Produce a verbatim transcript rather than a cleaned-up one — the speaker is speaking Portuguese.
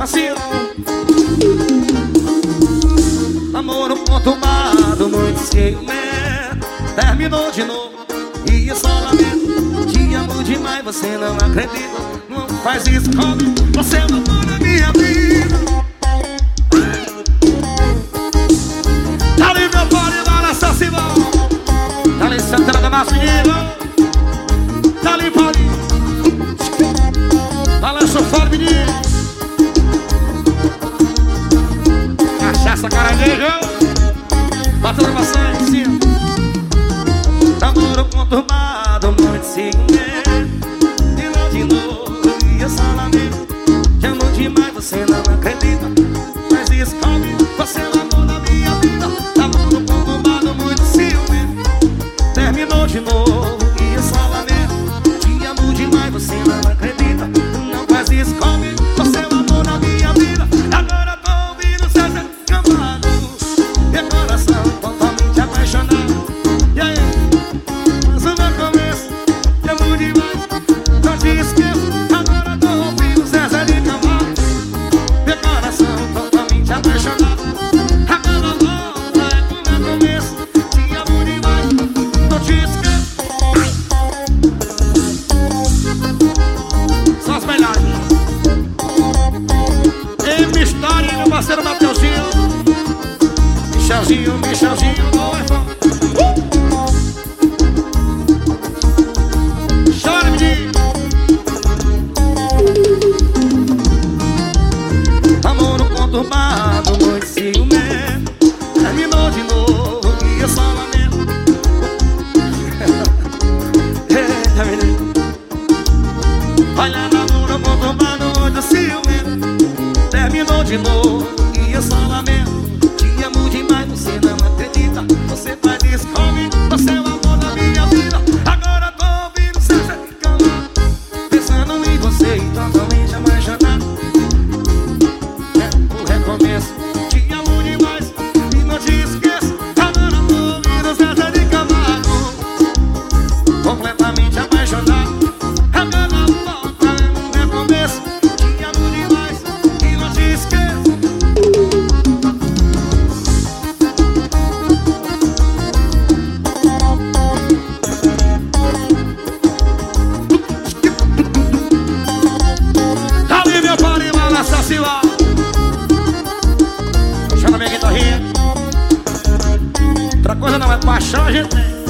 assim. Namoro conturbado, muito ciumento. Terminou de novo e eu só lamento. Te amo demais, você não acredita. Não faz isso comigo, você é o amor da minha vida. Tá ali meu pode balançar se vão. Tá ali Santana da Massa, menino. Tá ali pode balança o fora, menino. Cachaça caranguejo, batendo maçã em cima. Namoro conturbado, muito ciumento. De novo, de novo, e eu só lamento. Te amo demais, você não acredita. Mas isso comigo, você é o amor da minha vida. Namoro conturbado, muito ciumento. Terminou de novo, e eu só lamento. Te amo demais, você não acredita. Não faz isso comigo, você é o amor da minha vida. Agora tô ouvindo Zezé Camargo, meu coração totalmente apaixonado. E aí? Mas o meu começo, te amo demais, não te esqueço. Agora tô ouvindo Zezé de Camargo, meu coração totalmente apaixonado. Agora volta, é o meu começo, te amo demais, não te esqueço. Só as melhores. Ei, minha história, meu parceiro Mateuzinho, Michelzinho, Michelzinho, não é fã. Chora, menino. Namoro conturbado, muito ciumento. Terminou de novo e eu só lamento. Eita, menino. Olha, namoro conturbado, muito ciumento. Terminou de novo e eu só lamento. Te amo demais, você não acredita. Você faz isso comigo, você é o amor da minha vida. Agora tô ouvindo Zezé Camargo, pensando em você e totalmente apaixonado. É o recomeço, te amo demais e não te esqueço. Agora tô ouvindo Zezé de Camargo, completamente apaixonado. Agora volta, é um recomeço, te amo demais e não te esqueço. Tá ali meu pare, balança se lá. Chama minha guitarrinha. Outra coisa não é paixão, a gente tem.